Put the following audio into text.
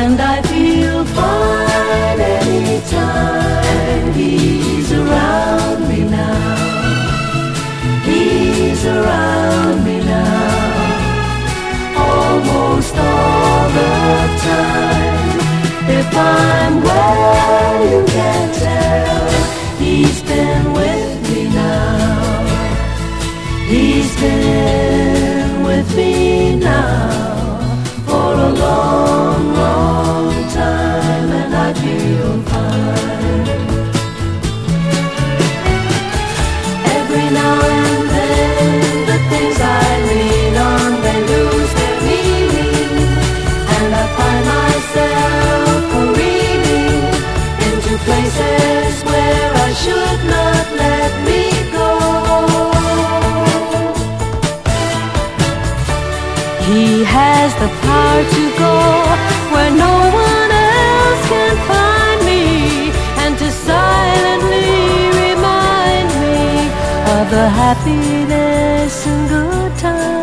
and I feel fine anytime he's around me now. He's around me now, almost all the time. If I'm well, you can tell he's been with me now. He's been with me now for a long, long time, and I feel fine. Every now and then the things I lean on, they lose their meaning, and I find myself careening into places where I should not let me go. He has the power to go where no one else can find me, and to silently remind me of the happiness and good times